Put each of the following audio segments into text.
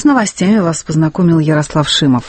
С новостями вас познакомил Ярослав Шимов.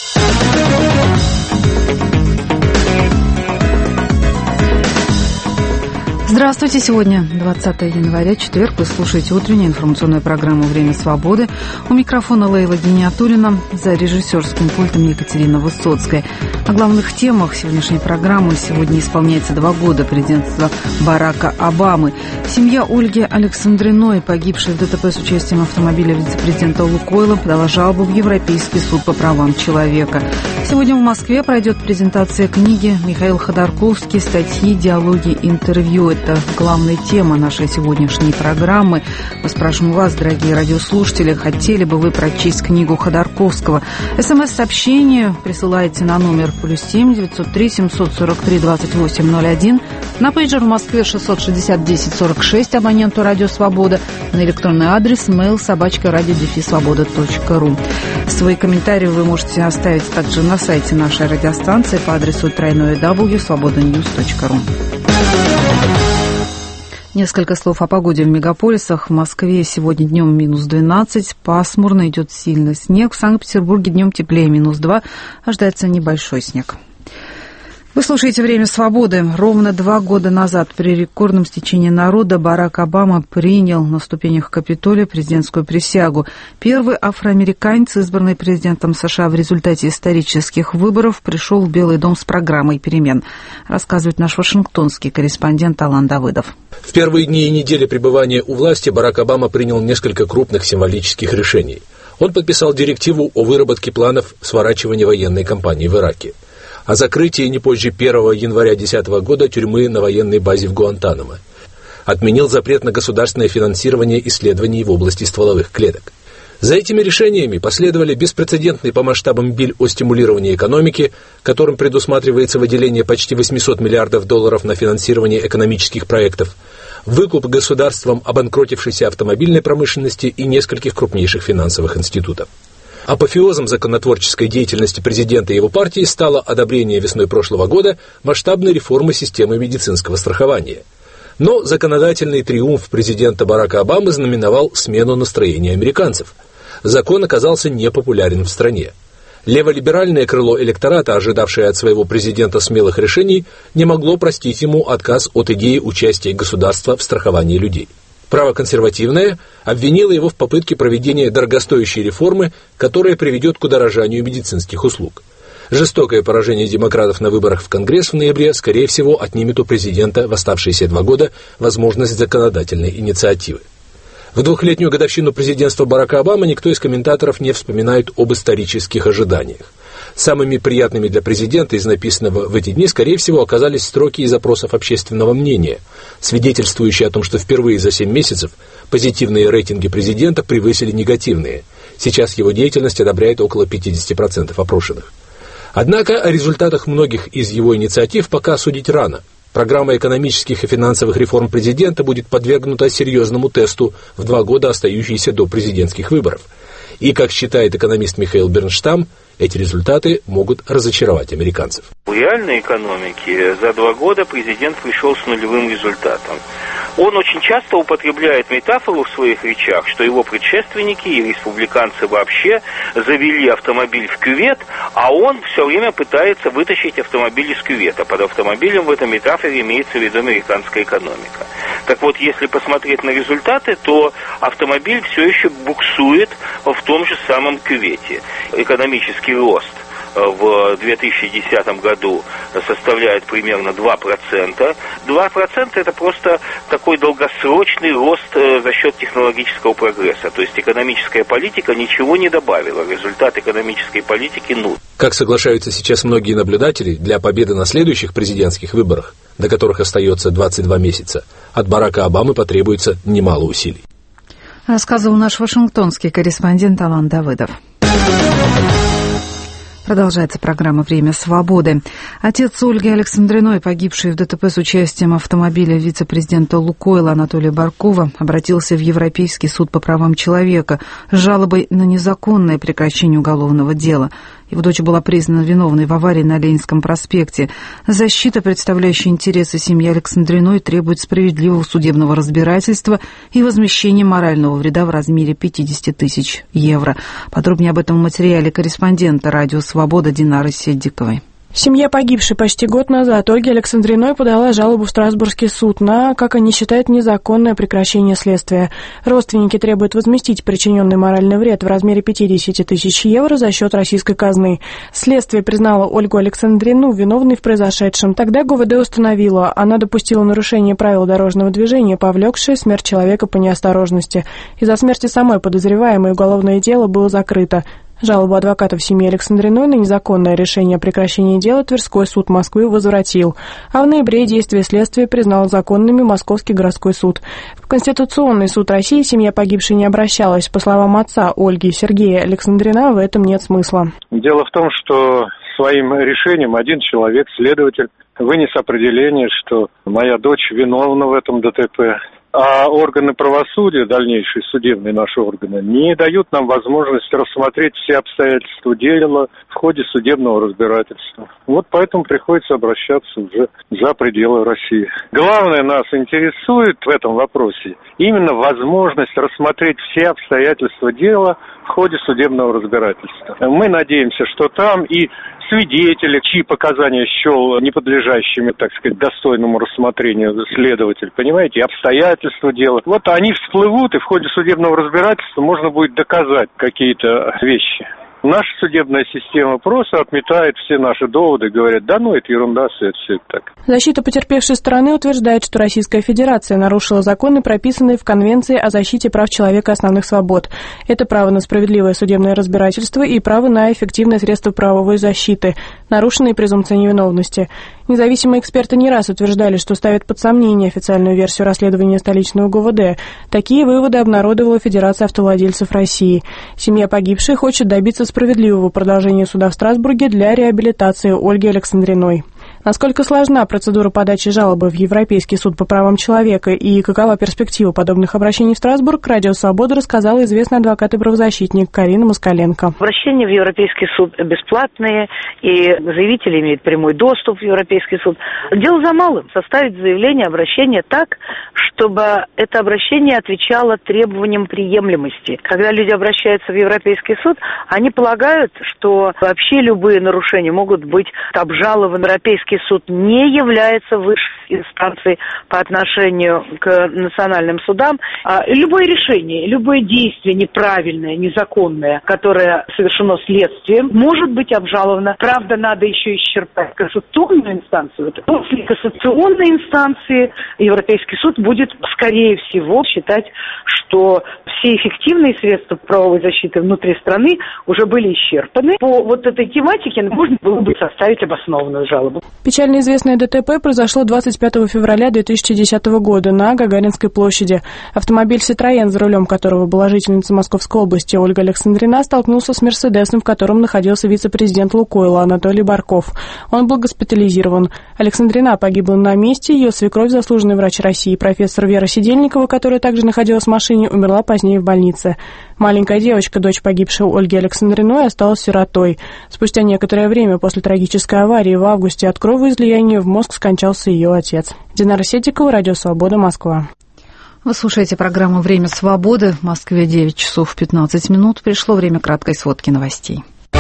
Здравствуйте, сегодня 20 января, четверг. Вы слушаете утреннюю информационную программу «Время свободы». У микрофона Лейла Гениатуллина, за режиссерским пультом Екатерина Высоцкая. О главных темах сегодняшней программы. Сегодня исполняется 2 года президентства Барака Обамы. Семья Ольги Александриной, погибшей в ДТП с участием автомобиля вице-президента Лукойла, подала жалобу в Европейский суд по правам человека. Сегодня в Москве пройдет презентация книги Михаил Ходорковский «Статьи, диалоги, интервью». Это главная тема нашей сегодняшней программы. Мы спрашиваем вас, дорогие радиослушатели, хотели бы вы прочесть книгу Ходорковского? СМС-сообщение присылайте на номер +7 903 743 2801. На пейджер в Москве 660 10 46 абоненту Радио Свобода. На электронный адрес mail@radio-svoboda.ru. Свои комментарии вы можете оставить также на сайте нашей радиостанции по адресу www.svobodanews.ru. Несколько слов о погоде в мегаполисах. В Москве сегодня днем -12, пасмурно, идет сильный снег. В Санкт-Петербурге днем теплее, -2, ожидается небольшой снег. Вы слушаете «Время свободы». Ровно 2 года назад при рекордном стечении народа Барак Обама принял на ступенях Капитолия президентскую присягу. Первый афроамериканец, избранный президентом США в результате исторических выборов, пришел в Белый дом с программой перемен, рассказывает наш вашингтонский корреспондент Алан Давыдов. В первые дни и недели пребывания у власти Барак Обама принял несколько крупных символических решений. Он подписал директиву о выработке планов сворачивания военной кампании в Ираке, о закрытии не позже 1 января 2010 года тюрьмы на военной базе в Гуантанамо, отменил запрет на государственное финансирование исследований в области стволовых клеток. За этими решениями последовали беспрецедентный по масштабам биль о стимулировании экономики, которым предусматривается выделение почти $800 миллиардов на финансирование экономических проектов, выкуп государством обанкротившейся автомобильной промышленности и нескольких крупнейших финансовых институтов. Апофеозом законотворческой деятельности президента и его партии стало одобрение весной прошлого года масштабной реформы системы медицинского страхования. Но законодательный триумф президента Барака Обамы знаменовал смену настроения американцев. Закон оказался непопулярен в стране. Леволиберальное крыло электората, ожидавшее от своего президента смелых решений, не могло простить ему отказ от идеи участия государства в страховании людей. Правоконсервативное обвинило его в попытке проведения дорогостоящей реформы, которая приведет к удорожанию медицинских услуг. Жестокое поражение демократов на выборах в Конгресс в ноябре, скорее всего, отнимет у президента в оставшиеся 2 года возможность законодательной инициативы. В 2-летнюю годовщину президентства Барака Обамы никто из комментаторов не вспоминает об исторических ожиданиях. Самыми приятными для президента из написанного в эти дни, скорее всего, оказались строки из опросов общественного мнения, свидетельствующие о том, что впервые за 7 месяцев позитивные рейтинги президента превысили негативные. Сейчас его деятельность одобряет около 50% опрошенных. Однако о результатах многих из его инициатив пока судить рано. Программа экономических и финансовых реформ президента будет подвергнута серьезному тесту в 2 года, остающиеся до президентских выборов. И, как считает экономист Михаил Бернштам, эти результаты могут разочаровать американцев. В реальной экономике за 2 года президент пришел с нулевым результатом. Он очень часто употребляет метафору в своих речах, что его предшественники и республиканцы вообще завели автомобиль в кювет, а он все время пытается вытащить автомобиль из кювета. Под автомобилем в этой метафоре имеется в виду американская экономика. Так вот, если посмотреть на результаты, то автомобиль все еще буксует в том же самом кювете. Экономический рост в 2010 году составляет примерно 2%. 2% это просто такой долгосрочный рост за счет технологического прогресса. То есть экономическая политика ничего не добавила. Результат экономической политики нуль. Как соглашаются сейчас многие наблюдатели, для победы на следующих президентских выборах, до которых остается 22 месяца, от Барака Обамы потребуется немало усилий. Рассказывал наш вашингтонский корреспондент Алан Давыдов. Продолжается программа «Время свободы». Отец Ольги Александриной, погибший в ДТП с участием автомобиля вице-президента Лукойла Анатолия Баркова, обратился в Европейский суд по правам человека с жалобой на незаконное прекращение уголовного дела. Его дочь была признана виновной в аварии на Ленинском проспекте. Защита, представляющая интересы семьи Александриной, требует справедливого судебного разбирательства и возмещения морального вреда в размере 50 тысяч евро. Подробнее об этом в материале корреспондента «Радио Свобода» Динары Седдиковой. Семья погибшей почти год назад Ольги Александриной подала жалобу в Страсбургский суд на, как они считают, незаконное прекращение следствия. Родственники требуют возместить причиненный моральный вред в размере 50 тысяч евро за счет российской казны. Следствие признало Ольгу Александрину виновной в произошедшем. Тогда ГУВД установила, она допустила нарушение правил дорожного движения, повлекшее смерть человека по неосторожности. Из-за смерти самой подозреваемой уголовное дело было закрыто. Жалобу адвокатов семьи Александриной на незаконное решение о прекращении дела Тверской суд Москвы возвратил, а в ноябре действия следствия признал законными Московский городской суд. В Конституционный суд России семья погибшей не обращалась. По словам отца Ольги Сергея Александрина, в этом нет смысла. Дело в том, что своим решением один человек, следователь, вынес определение, что моя дочь виновна в этом ДТП. А органы правосудия, дальнейшие судебные наши органы, не дают нам возможность рассмотреть все обстоятельства дела в ходе судебного разбирательства. Вот поэтому приходится обращаться уже за пределы России. Главное нас интересует в этом вопросе именно возможность рассмотреть все обстоятельства дела в ходе судебного разбирательства. Мы надеемся, что там и свидетели, чьи показания счел неподлежащими, так сказать, достойному рассмотрению следователь, понимаете, обстоятельства дела. Вот они всплывут, и в ходе судебного разбирательства можно будет доказать какие-то вещи. Наша судебная система просто отметает все наши доводы, говорят, да ну это ерунда, все это так. Защита потерпевшей стороны утверждает, что Российская Федерация нарушила законы, прописанные в Конвенции о защите прав человека и основных свобод. Это право на справедливое судебное разбирательство и право на эффективное средство правовой защиты, нарушенные презумпции невиновности. Независимые эксперты не раз утверждали, что ставят под сомнение официальную версию расследования столичного ГУВД. Такие выводы обнародовала Федерация автовладельцев России. Семья погибшей хочет добиться справедливого продолжения суда в Страсбурге для реабилитации Ольги Александриной. Насколько сложна процедура подачи жалобы в Европейский суд по правам человека и какова перспектива подобных обращений в Страсбург, Радио Свобода рассказала известный адвокат и правозащитник Карина Москаленко. Обращения в Европейский суд бесплатные, и заявители имеют прямой доступ в Европейский суд. Дело за малым – составить заявление, обращение так, чтобы это обращение отвечало требованиям приемлемости. Когда люди обращаются в Европейский суд, они полагают, что вообще любые нарушения могут быть обжалованы. Европейский суд не является высшей инстанцией по отношению к национальным судам. Любое решение, любое действие неправильное, незаконное, которое совершено следствием, может быть обжаловано. Правда, надо еще исчерпать кассационную инстанцию. После кассационной инстанции Европейский суд будет, скорее всего, считать, что все эффективные средства правовой защиты внутри страны уже были исчерпаны. По вот этой тематике можно было бы составить обоснованную жалобу. Печально известное ДТП произошло 25 февраля 2010 года на Гагаринской площади. Автомобиль «Ситроен», за рулем которого была жительница Московской области Ольга Александрина, столкнулся с «Мерседесом», в котором находился вице-президент «Лукойла» Анатолий Барков. Он был госпитализирован. Александрина погибла на месте. Ее свекровь, заслуженный врач России, профессор Вера Сидельникова, которая также находилась в машине, умерла позднее в больнице. Маленькая девочка, дочь погибшей Ольги Александриной, осталась сиротой. Спустя некоторое время после трагической аварии в августе от кровоизлияния в мозг скончался ее отец. Динара Седдикова, Радио Свобода, Москва. Вы слушаете программу «Время свободы». В Москве 9 часов 15 минут. Пришло время краткой сводки новостей.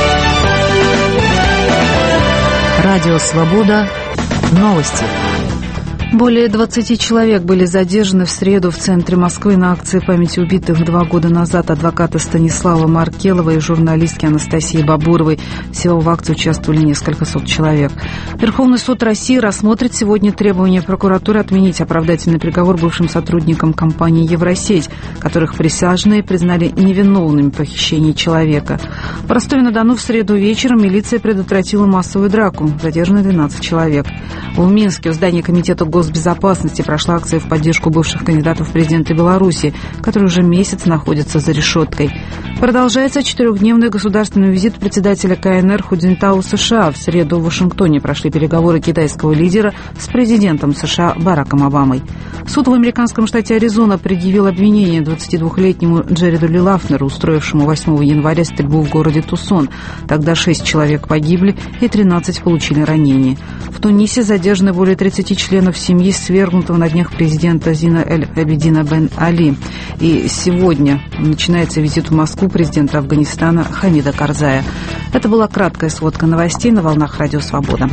Радио Свобода. Новости. Более 20 человек были задержаны в среду в центре Москвы на акции памяти убитых 2 года назад адвоката Станислава Маркелова и журналистки Анастасии Бабуровой. Всего в акции участвовали несколько сот человек. Верховный суд России рассмотрит сегодня требования прокуратуры отменить оправдательный приговор бывшим сотрудникам компании «Евросеть», которых присяжные признали невиновными в похищении человека. В Ростове-на-Дону в среду вечером милиция предотвратила массовую драку. Задержаны 12 человек. В Минске у здания Комитета Госдумы госбезопасности прошла акция в поддержку бывших кандидатов в президенты Беларуси, которые уже месяц находятся за решеткой. Продолжается 4-дневный государственный визит председателя КНР Ху Цзиньтао в США. В среду в Вашингтоне прошли переговоры китайского лидера с президентом США Бараком Обамой. Суд в американском штате Аризона предъявил обвинение 22-летнему Джареду Ли Лафнеру, устроившему 8 января стрельбу в городе Тусон. Тогда 6 человек погибли и 13 получили ранения. В Тунисе задержаны более 30 членов семьи свергнутого на днях президента Зина эль-Абидина бен Али. И сегодня начинается визит в Москву президента Афганистана Хамида Карзая. Это была краткая сводка новостей на волнах Радио Свобода.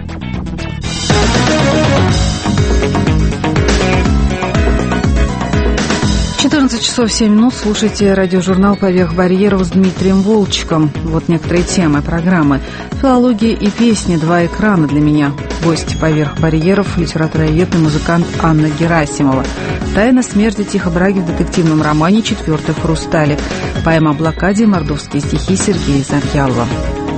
14 часов 7 минут. Слушайте радиожурнал «Поверх барьеров» с Дмитрием Волчком. Вот некоторые темы программы. Филология и песни. 2 экрана для меня. Гость «Поверх барьеров» литературовед и музыкант Анна Герасимова. Тайна смерти Тихо Браги в детективном романе «Четвертый хрусталик». Поэма о блокаде, мордовские стихи Сергея Завьялова.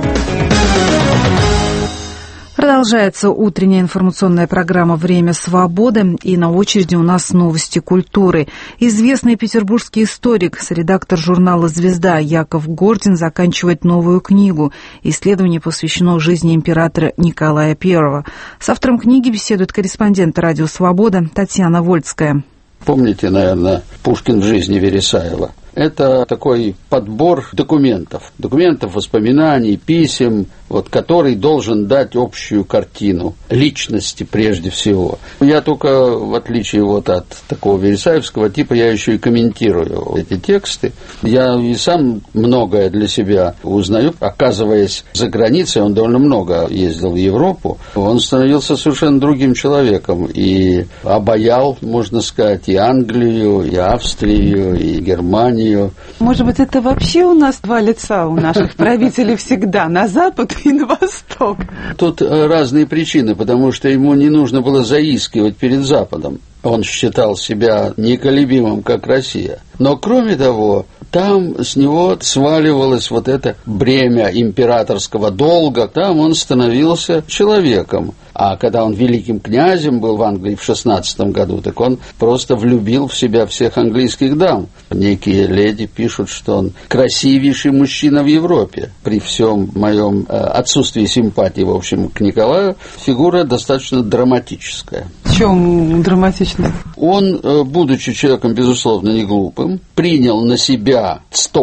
Продолжается утренняя информационная программа «Время свободы», и на очереди у нас новости культуры. Известный петербургский историк, редактор журнала «Звезда» Яков Гордин заканчивает новую книгу. Исследование посвящено жизни императора Николая I. С автором книги беседует корреспондент «Радио Свобода» Татьяна Вольская. Помните, наверное, «Пушкин в жизни Вересаева»? Это такой подбор документов, воспоминаний, писем, который должен дать общую картину личности прежде всего. Я только, в отличие от такого вересаевского типа, я еще и комментирую эти тексты. Я и сам многое для себя узнаю. Оказываясь за границей, он довольно много ездил в Европу, он становился совершенно другим человеком и обаял, можно сказать, и Англию, и Австрию, и Германию. Может быть, это вообще у нас 2 лица у наших правителей всегда, на Запад и на Восток? Тут разные причины, потому что ему не нужно было заискивать перед Западом. Он считал себя неколебимым, как Россия. Но, кроме того, там с него сваливалось это бремя императорского долга. Там он становился человеком. А когда он великим князем был в Англии в 16 году, так он просто влюбил в себя всех английских дам. Некие леди пишут, что он красивейший мужчина в Европе. При всем моем отсутствии симпатии, в общем, к Николаю, фигура достаточно драматическая. В чем драматичная? Он, будучи человеком, безусловно, не глупым, принял на себя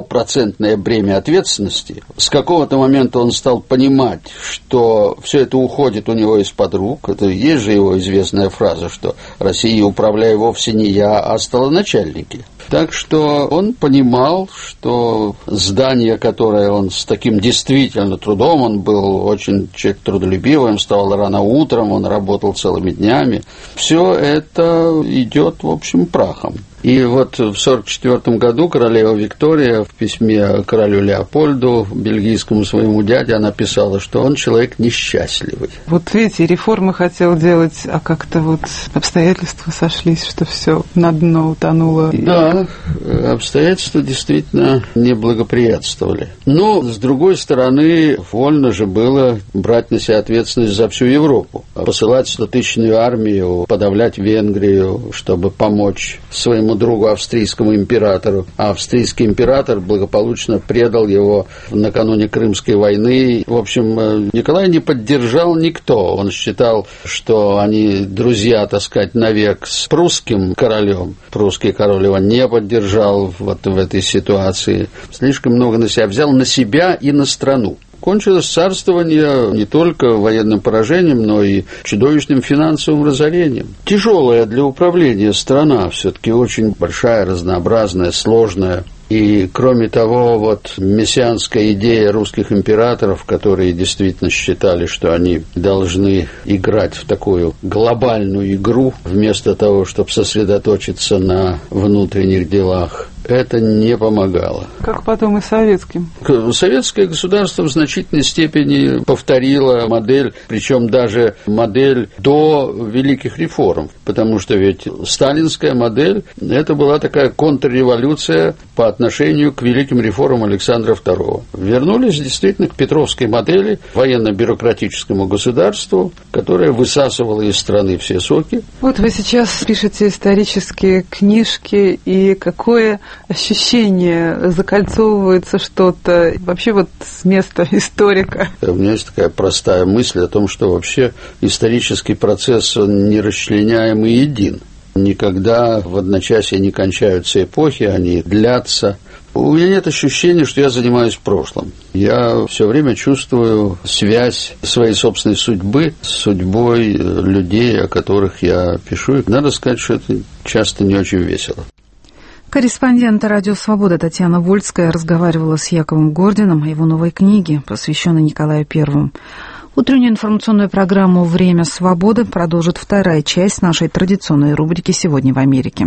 100% бремя ответственности. С какого-то момента он стал понимать, что все это уходит у него из-под рук. Это есть же его известная фраза, что Россией управляю вовсе не я, а столоначальники. Так что он понимал, что здание, которое он с таким действительно трудом, он был очень человек трудолюбивый, он вставал рано утром, он работал целыми днями, все это идет, в общем, прахом. И в 1944 году королева Виктория в письме королю Леопольду, бельгийскому своему дяде, она писала, что он человек несчастливый. Видите, реформы хотел делать, а как-то обстоятельства сошлись, что все на дно утонуло. Да, обстоятельства действительно не благоприятствовали. Но, с другой стороны, вольно же было брать на себя ответственность за всю Европу. Посылать 100-тысячную армию, подавлять Венгрию, чтобы помочь своему другу австрийскому императору. А австрийский император благополучно предал его накануне Крымской войны. В общем, Николай не поддержал никто. Он считал, что они друзья, так сказать, навек с прусским королем. Прусский король его не поддержал в этой ситуации. Слишком много на себя и на страну. Кончилось царствование не только военным поражением, но и чудовищным финансовым разорением. Тяжелая для управления страна, все-таки очень большая, разнообразная, сложная. И, кроме того, мессианская идея русских императоров, которые действительно считали, что они должны играть в такую глобальную игру, вместо того, чтобы сосредоточиться на внутренних делах. это не помогало. Как потом и советским. Советское государство в значительной степени повторило модель, причем даже модель до великих реформ, потому что ведь сталинская модель – это была такая контрреволюция по отношению к великим реформам Александра II. Вернулись действительно к петровской модели, военно-бюрократическому государству, которое высасывало из страны все соки. Вот вы сейчас пишете исторические книжки, и какое ощущение, закольцовывается что-то вообще вот с места историка? У меня есть такая простая мысль о том, что вообще исторический процесс, он нерасчленяем и един. Никогда в одночасье не кончаются эпохи, они длятся. У меня нет ощущения, что я занимаюсь прошлым. Я все время чувствую связь своей собственной судьбы с судьбой людей, о которых я пишу. И надо сказать, что это часто не очень весело. Корреспондент «Радио Свобода» Татьяна Вольская разговаривала с Яковом Гординым о его новой книге, посвященной Николаю I. Утреннюю информационную программу «Время свободы» продолжит вторая часть нашей традиционной рубрики «Сегодня в Америке».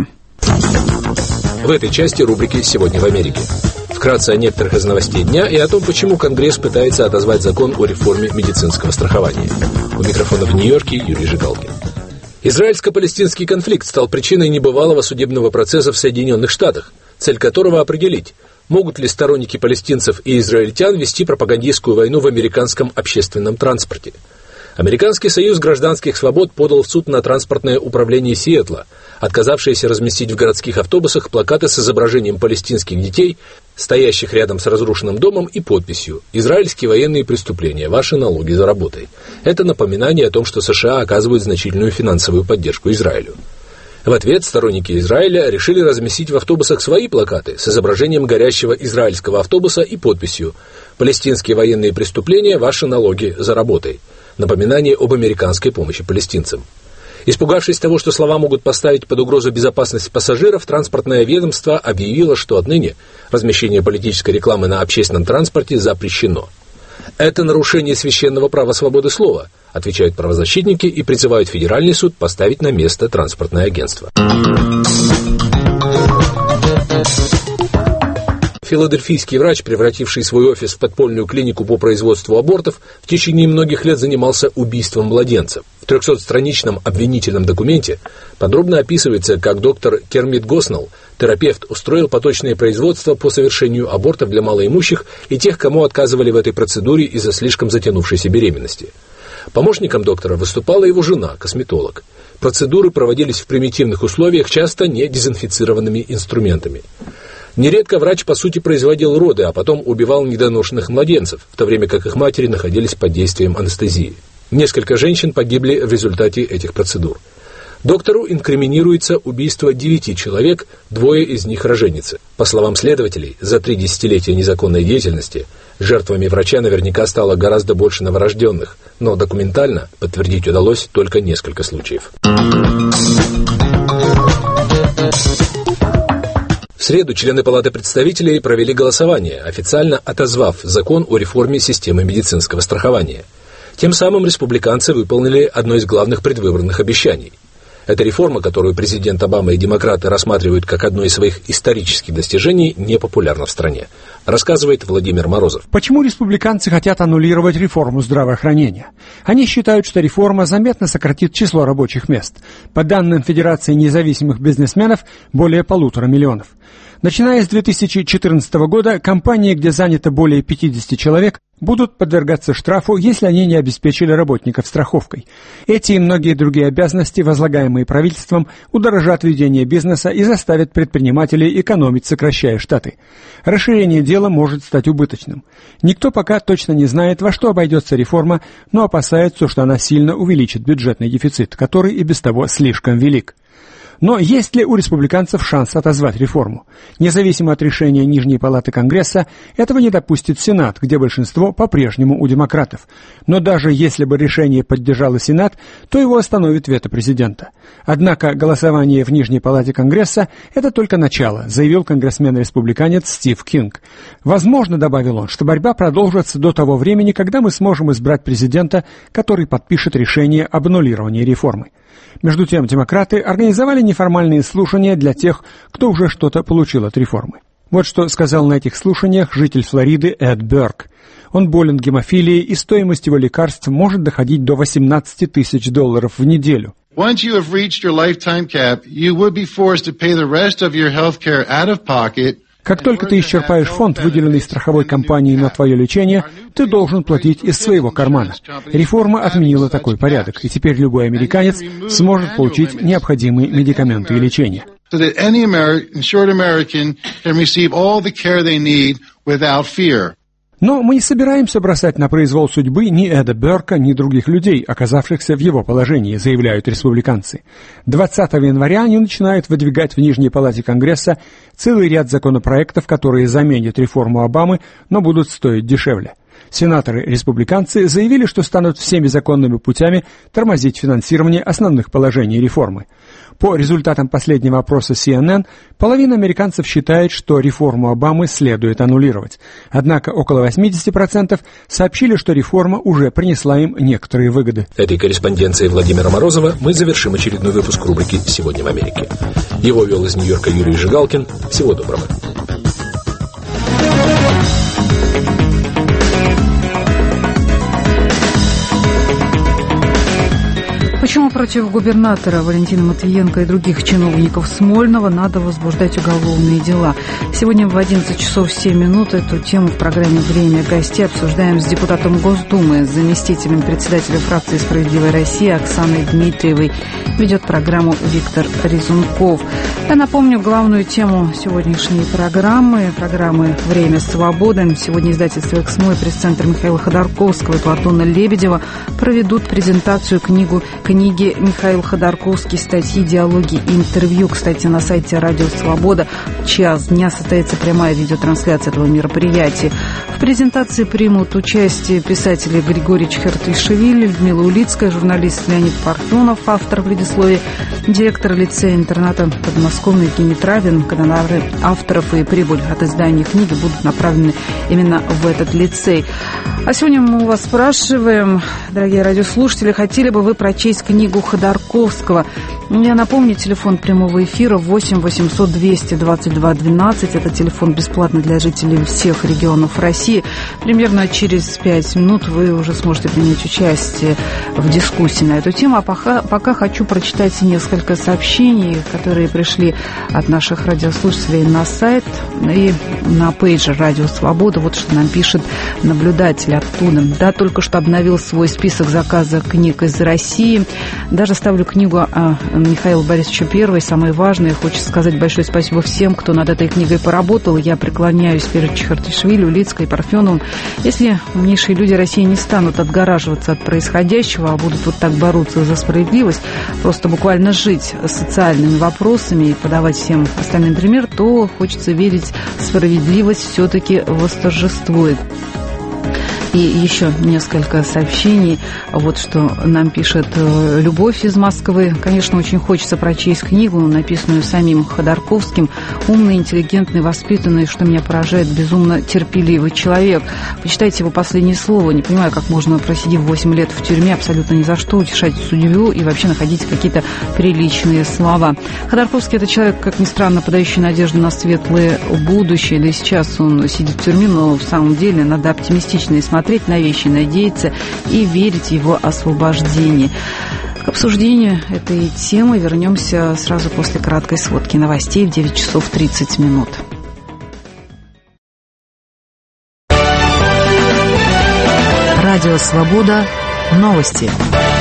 В этой части рубрики «Сегодня в Америке». Вкратце о некоторых из новостей дня и о том, почему Конгресс пытается отозвать закон о реформе медицинского страхования. У микрофона в Нью-Йорке Юрий Жигалкин. Израильско-палестинский конфликт стал причиной небывалого судебного процесса в Соединенных Штатах, цель которого определить, могут ли сторонники палестинцев и израильтян вести пропагандистскую войну в американском общественном транспорте. Американский союз гражданских свобод подал в суд на транспортное управление Сиэтла, отказавшееся разместить в городских автобусах плакаты с изображением палестинских детей, стоящих рядом с разрушенным домом, и подписью «Израильские военные преступления. Ваши налоги заработай». Это напоминание о том, что США оказывают значительную финансовую поддержку Израилю. В ответ сторонники Израиля решили разместить в автобусах свои плакаты с изображением горящего израильского автобуса и подписью «Палестинские военные преступления. Ваши налоги заработай». Напоминание об американской помощи палестинцам. Испугавшись того, что слова могут поставить под угрозу безопасность пассажиров, транспортное ведомство объявило, что отныне размещение политической рекламы на общественном транспорте запрещено. Это нарушение священного права свободы слова, отвечают правозащитники и призывают федеральный суд поставить на место транспортное агентство. Филадельфийский врач, превративший свой офис в подпольную клинику по производству абортов, в течение многих лет занимался убийством младенцев. В 300-страничном обвинительном документе подробно описывается, как доктор Кермит Госнелл, терапевт, устроил поточное производство по совершению абортов для малоимущих и тех, кому отказывали в этой процедуре из-за слишком затянувшейся беременности. Помощником доктора выступала его жена, косметолог. Процедуры проводились в примитивных условиях, часто не дезинфицированными инструментами. Нередко врач, по сути, производил роды, а потом убивал недоношенных младенцев, в то время как их матери находились под действием анестезии. Несколько женщин погибли в результате этих процедур. Доктору инкриминируется убийство 9 человек, 2 из них роженицы. По словам следователей, за 3 десятилетия незаконной деятельности жертвами врача наверняка стало гораздо больше новорожденных, но документально подтвердить удалось только несколько случаев. В среду члены Палаты представителей провели голосование, официально отозвав закон о реформе системы медицинского страхования. Тем самым республиканцы выполнили одно из главных предвыборных обещаний. Эта реформа, которую президент Обама и демократы рассматривают как одно из своих исторических достижений, непопулярна в стране, рассказывает Владимир Морозов. Почему республиканцы хотят аннулировать реформу здравоохранения? Они считают, что реформа заметно сократит число рабочих мест. По данным Федерации независимых бизнесменов, более 1,5 миллиона. Начиная с 2014 года, компании, где занято более 50 человек, будут подвергаться штрафу, если они не обеспечили работников страховкой. Эти и многие другие обязанности, возлагаемые правительством, удорожат ведение бизнеса и заставят предпринимателей экономить, сокращая штаты. Расширение дела может стать убыточным. Никто пока точно не знает, во что обойдется реформа, но опасается, что она сильно увеличит бюджетный дефицит, который и без того слишком велик. Но есть ли у республиканцев шанс отозвать реформу? Независимо от решения Нижней палаты Конгресса, этого не допустит Сенат, где большинство по-прежнему у демократов. Но даже если бы решение поддержало Сенат, то его остановит вето президента. Однако голосование в Нижней палате Конгресса – это только начало, заявил конгрессмен-республиканец Стив Кинг. Возможно, добавил он, что борьба продолжится до того времени, когда мы сможем избрать президента, который подпишет решение об аннулировании реформы. Между тем, демократы организовали неформальные слушания для тех, кто уже что-то получил от реформы. Вот что сказал на этих слушаниях житель Флориды Эд Берк. Он болен гемофилией, и стоимость его лекарств может доходить до $18 тысяч в неделю. Once you have reached your lifetime cap, you would be forced to pay the rest of your health care out of pocket. Как только ты исчерпаешь фонд, выделенный страховой компанией на твое лечение, ты должен платить из своего кармана. Реформа отменила такой порядок, и теперь любой американец сможет получить необходимые медикаменты и лечение. So that any insured American can receive all the care they need without fear. Но мы не собираемся бросать на произвол судьбы ни Эда Берка, ни других людей, оказавшихся в его положении, заявляют республиканцы. 20 января они начинают выдвигать в Нижней палате Конгресса целый ряд законопроектов, которые заменят реформу Обамы, но будут стоить дешевле. Сенаторы-республиканцы заявили, что станут всеми законными путями тормозить финансирование основных положений реформы. По результатам последнего опроса CNN, половина американцев считает, что реформу Обамы следует аннулировать. Однако около 80% сообщили, что реформа уже принесла им некоторые выгоды. Этой корреспонденцией Владимира Морозова мы завершим очередной выпуск рубрики «Сегодня в Америке». Его вел из Нью-Йорка Юрий Жигалкин. Всего доброго. Почему против губернатора Валентина Матвиенко и других чиновников Смольного надо возбуждать уголовные дела? Сегодня в 11 часов 7 минут эту тему в программе «Время гостей» обсуждаем с депутатом Госдумы, заместителем председателя фракции «Справедливая Россия» Оксаной Дмитриевой. Ведет программу Виктор Резунков. Я напомню главную тему сегодняшней программы «Время свободы». Сегодня издательство «Эксмо» и пресс-центр Михаила Ходорковского и Платона Лебедева проведут презентацию книги Михаил Ходорковский, статьи, диалоги и интервью. Кстати, на сайте «Радио Свобода» в час дня состоится прямая видеотрансляция этого мероприятия. В презентации примут участие писатели Григорий Чхартышвили, Людмила Улицкая, журналист Леонид Парфенов, автор предисловия, директор лицея-интерната подмосковный Евгений Травин. Гонорары авторов и прибыль от издания книги будут направлены именно в этот лицей. А сегодня мы у вас спрашиваем, дорогие радиослушатели, хотели бы вы прочесть книгу Ходорковского? Я напомню, телефон прямого эфира 8 800 222 12. Это телефон бесплатный для жителей всех регионов России. Примерно через 5 минут вы уже сможете принять участие в дискуссии на эту тему. А пока хочу прочитать несколько сообщений, которые пришли от наших радиослушателей на сайт и на пейджер «Радио Свобода». Вот что нам пишет наблюдатель оттуда. Да, только что обновил свой список заказа книг из России. Даже ставлю книгу Михаила Борисовича Первой, самое важное. Хочется сказать большое спасибо всем, кто над этой книгой поработал. Я преклоняюсь перед Чхартышвили, Улицкой и Парфеновым. Если умнейшие люди России не станут отгораживаться от происходящего, а будут вот так бороться за справедливость, просто буквально жить социальными вопросами и подавать всем остальным пример, то хочется верить, справедливость все-таки восторжествует. И еще несколько сообщений. Вот что нам пишет Любовь из Москвы. Конечно, очень хочется прочесть книгу, написанную самим Ходорковским. Умный, интеллигентный, воспитанный, что меня поражает, безумно терпеливый человек. Почитайте его последнее слово. Не понимаю, как можно, просидев 8 лет в тюрьме, абсолютно ни за что, утешать судью и вообще находить какие-то приличные слова. Ходорковский – это человек, как ни странно, подающий надежду на светлое будущее. Да и сейчас он сидит в тюрьме, но в самом деле надо оптимистично и смотреть на вещи, надеяться и верить в его освобождение. К обсуждению этой темы вернемся сразу после краткой сводки новостей в 9 часов 30 минут. Радио Свобода. Новости.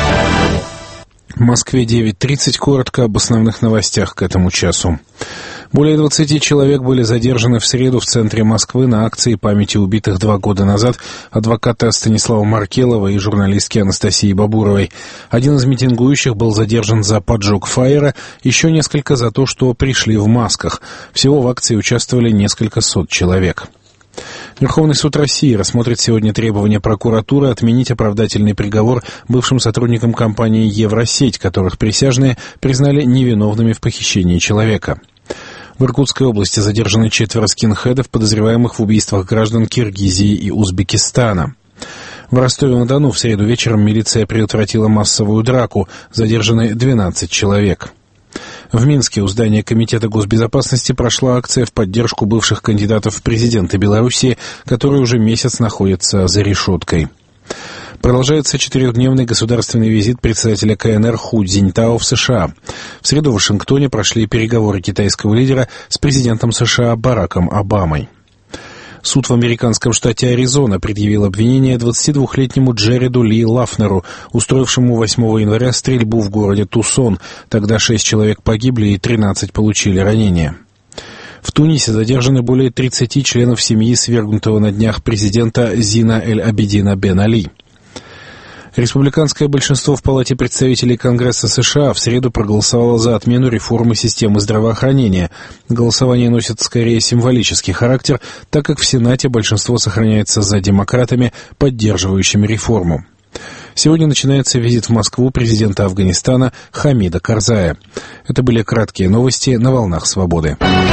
В Москве 9:30. Коротко об основных новостях к этому часу. Более 20 человек были задержаны в среду в центре Москвы на акции памяти убитых 2 года назад адвоката Станислава Маркелова и журналистки Анастасии Бабуровой. Один из митингующих был задержан за поджог фаера, еще несколько за то, что пришли в масках. Всего в акции участвовали несколько сот человек. Верховный суд России рассмотрит сегодня требования прокуратуры отменить оправдательный приговор бывшим сотрудникам компании «Евросеть», которых присяжные признали невиновными в похищении человека. В Иркутской области задержаны 4 скинхедов, подозреваемых в убийствах граждан Киргизии и Узбекистана. В Ростове-на-Дону в среду вечером милиция предотвратила массовую драку. Задержаны 12 человек. В Минске у здания Комитета госбезопасности прошла акция в поддержку бывших кандидатов в президенты Белоруссии, которые уже месяц находятся за решеткой. Продолжается 4-дневный государственный визит председателя КНР Ху Цзиньтао в США. В среду в Вашингтоне прошли переговоры китайского лидера с президентом США Бараком Обамой. Суд в американском штате Аризона предъявил обвинение 22-летнему Джереду Ли Лафнеру, устроившему 8 января стрельбу в городе Тусон. Тогда 6 человек погибли и 13 получили ранения. В Тунисе задержаны более 30 членов семьи свергнутого на днях президента Зина Эль-Абидина Бен Али. Республиканское большинство в Палате представителей Конгресса США в среду проголосовало за отмену реформы системы здравоохранения. Голосование носит скорее символический характер, так как в Сенате большинство сохраняется за демократами, поддерживающими реформу. Сегодня начинается визит в Москву президента Афганистана Хамида Карзая. Это были краткие новости на «Волнах Свободы».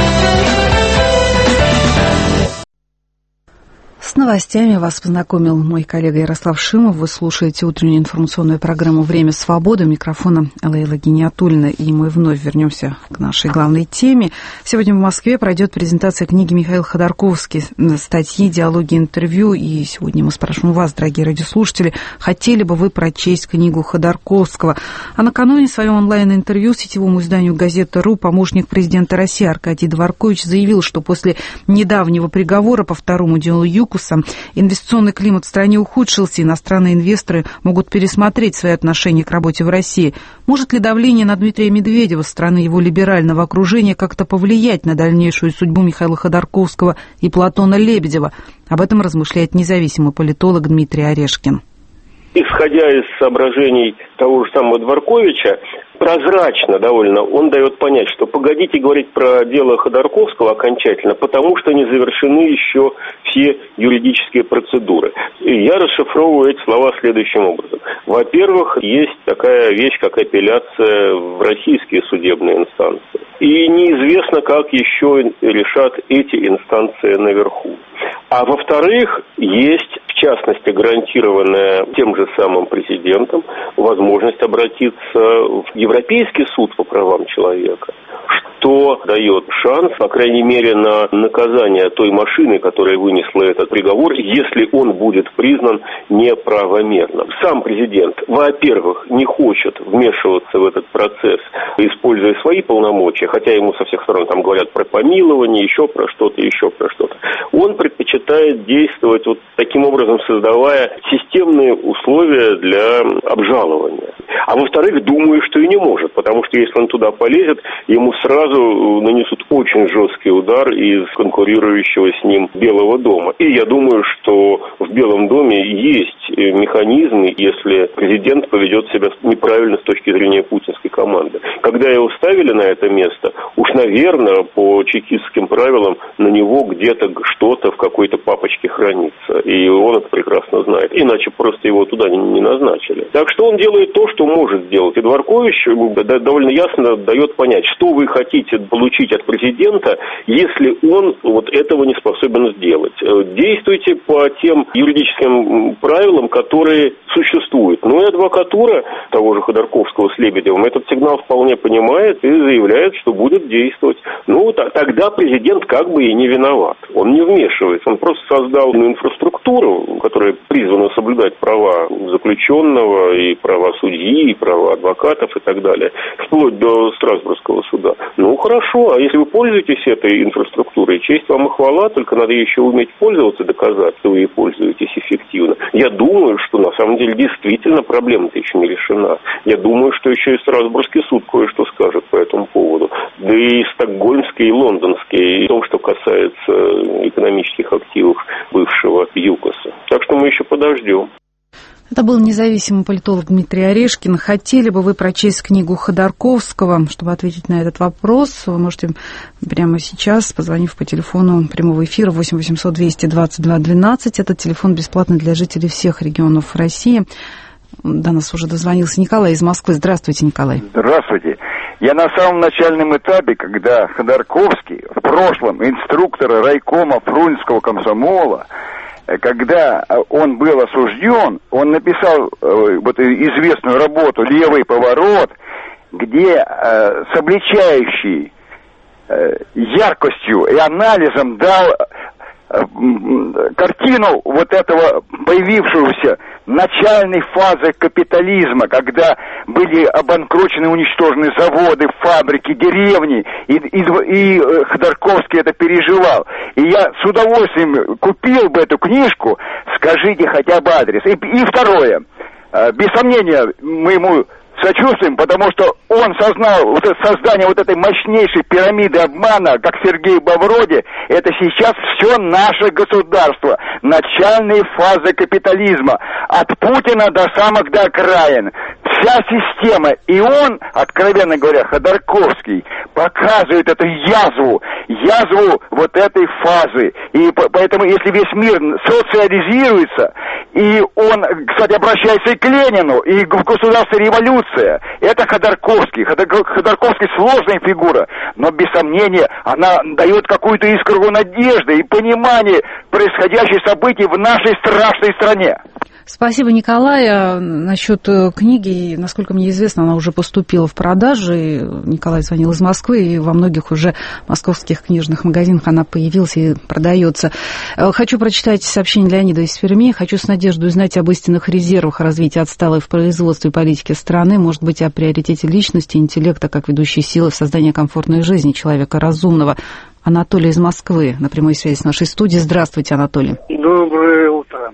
С новостями вас познакомил мой коллега Ярослав Шимов. Вы слушаете утреннюю информационную программу «Время свободы». У микрофона Лейла Гениатуллина. И мы вновь вернемся к нашей главной теме. Сегодня в Москве пройдет презентация книги Михаила Ходорковски, статьи, диалоги, интервью. И сегодня мы спрашиваем вас, дорогие радиослушатели, хотели бы вы прочесть книгу Ходорковского? А накануне в своем онлайн-интервью сетевому изданию «Газета.ру» помощник президента России Аркадий Дворкович заявил, что после недавнего приговора по второму делу ЮКОСа инвестиционный климат в стране ухудшился, иностранные инвесторы могут пересмотреть свои отношения к работе в России. Может ли давление на Дмитрия Медведева со стороны его либерального окружения как-то повлиять на дальнейшую судьбу Михаила Ходорковского и Платона Лебедева? Об этом размышляет независимый политолог Дмитрий Орешкин. Исходя из соображений того же самого Дворковича, прозрачно довольно он дает понять, что погодите говорить про дело Ходорковского окончательно, потому что не завершены еще все юридические процедуры. И я расшифровываю эти слова следующим образом. Во-первых, есть такая вещь, как апелляция в российские судебные инстанции. И неизвестно, как еще решат эти инстанции наверху. А во-вторых, есть, в частности, гарантированная тем же самым президентом возможность обратиться в Европейский суд по правам человека, что дает шанс, по крайней мере, на наказание той машины, которая вынесла этот приговор, если он будет признан неправомерным. Сам президент, во-первых, не хочет вмешиваться в этот процесс, используя свои полномочия, хотя ему со всех сторон там говорят про помилование, еще про что-то. Он предпочитает действовать вот таким образом, создавая системные условия для обжалования. А во-вторых, думаю, что и не может, потому что если он туда полезет, ему сразу нанесут очень жесткий удар из конкурирующего с ним Белого дома. И я думаю, что в Белом доме есть механизмы, если президент поведет себя неправильно с точки зрения путинской команды. Когда его ставили на это место, уж, наверное, по чекистским правилам на него где-то что-то в какой-то папочке хранится. И он это прекрасно знает. Иначе просто его туда не назначили. Так что он делает то, что может сделать. И Дворкович довольно ясно дает понять, что вы хотите получить от президента, если он вот этого не способен сделать. Действуйте по тем юридическим правилам, которые существуют. Ну и адвокатура того же Ходорковского с Лебедевым этот сигнал вполне понимает и заявляет, что будет действовать. Ну, тогда президент как бы и не виноват. Он не вмешивается. Он просто создал инфраструктуру, которая призвана соблюдать права заключенного и права судьи, и права адвокатов и так далее, вплоть до Страсбургского суда. Ну, хорошо, а если вы пользуетесь этой инфраструктурой, честь вам и хвала, только надо еще уметь пользоваться, доказать, что вы ей пользуетесь эффективно. Я думаю, что на самом деле действительно проблема-то еще не решена. Я думаю, что еще и Страсбургский суд кое-что скажет по этому поводу. Да и Стокгольмский, и Лондонский, и в том, что касается экономических активов бывшего ЮКОСа. Так что мы еще подождем. Это был независимый политолог Дмитрий Орешкин. Хотели бы вы прочесть книгу Ходорковского? Чтобы ответить на этот вопрос, вы можете прямо сейчас, позвонив по телефону прямого эфира 8 800 222 12. Этот телефон бесплатный для жителей всех регионов России. До нас уже дозвонился Николай из Москвы. Здравствуйте, Николай. Здравствуйте. Я на самом начальном этапе, когда Ходорковский, в прошлом инструктор райкома Фрунзенского комсомола, когда он был осужден, он написал вот известную работу «Левый поворот», где с обличающей яркостью и анализом дал картину вот этого появившегося начальной фазы капитализма, когда были обанкрочены, уничтожены заводы, фабрики, деревни, и Ходорковский это переживал. И я с удовольствием купил бы эту книжку, скажите хотя бы адрес. И второе, без сомнения, мы ему сочувствуем, потому что он сознал создание вот этой мощнейшей пирамиды обмана, как Сергей Бавроди, это сейчас все наше государство, начальные фазы капитализма, от Путина до самых до окраин, вся система, и он, откровенно говоря, Ходорковский, показывает эту язву вот этой фазы, и поэтому, если весь мир социализируется, и он, кстати, обращается и к Ленину, и в государстве революция. Это Ходорковский. Ходорковский сложная фигура, но без сомнения она дает какую-то искру надежды и понимания происходящих событий в нашей страшной стране. Спасибо, Николай. Насчет книги, насколько мне известно, она уже поступила в продажу. Николай звонил из Москвы, и во многих уже московских книжных магазинах она появилась и продается. Хочу прочитать сообщение Леонида из Перми. Хочу с надеждой узнать об истинных резервах развития отсталой в производстве и политике страны, может быть, о приоритете личности и интеллекта как ведущей силы в создании комфортной жизни человека разумного. Анатолий из Москвы на прямой связи с нашей студией. Здравствуйте, Анатолий. Доброе утро.